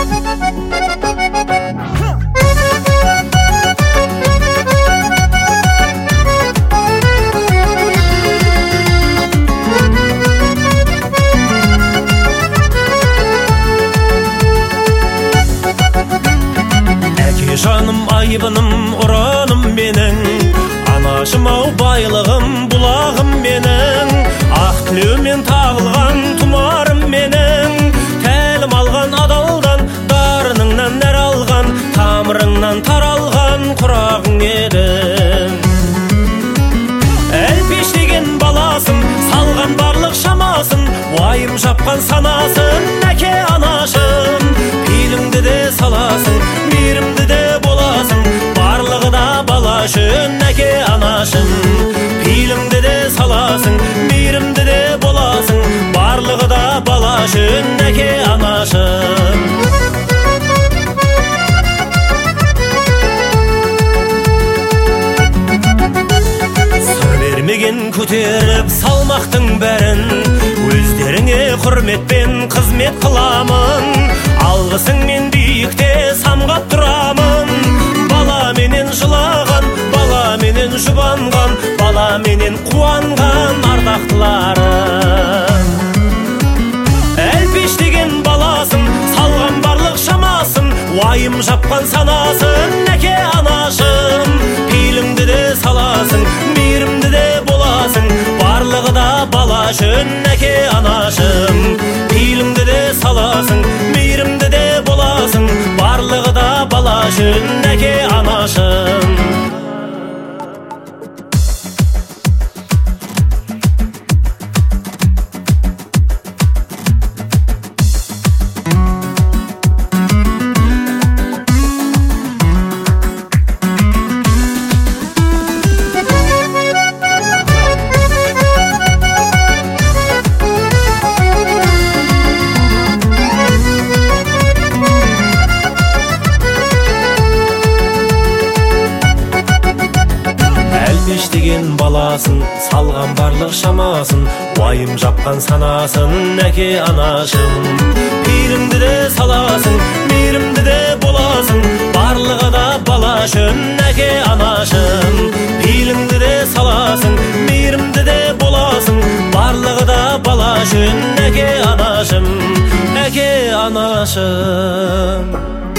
Жаным айбыным ұраным менің, анашым ау байлығым бұлағым менің, ақ тілеумен тағылған тұмарым менің, тәлім алған адалдан дарыныңнан нәр алған, тамырыңнан таралған құрағың едің. Әлпеш деген баласын, салған барлық шамасын, уайым жапқан санасын, әке анашым, пейіліңді де саласың, мейірімді де боласың, барлығы да бала үшін, әке анашым, пейіліңді де саласың, мейірімді де боласың, барлығы да бала үшін, әке анашым. Көтеріп салмақтың бәрін, өздеріңе құрметпен қызмет қыламын, алғысыңмен биікте самғап тұрамын. Бала менен жылаған, бала менен жұбанған, бала менен қуанған ардақтыларым. Әлпеш деген баласын, салған барлық шамасын, уайым жапқан санасын, әке анашым, пейіліңді де саласың, мейірімді де боласың, барлығы да бала үшін, әке анашым, пейіліңді де саласың, мейірімді де боласың, барлығы да бала үшін, әке анашым. Деген баласын, салған барлық шамасын, уайым жапқан санасын, әке анашым, пейіліңді де саласың, мейірімді де боласың, барлығы да бала үшін, әке анашым, пейіліңді де саласың, мейірімді де боласың, барлығы да бала үшін, әке анашым, әке анашым.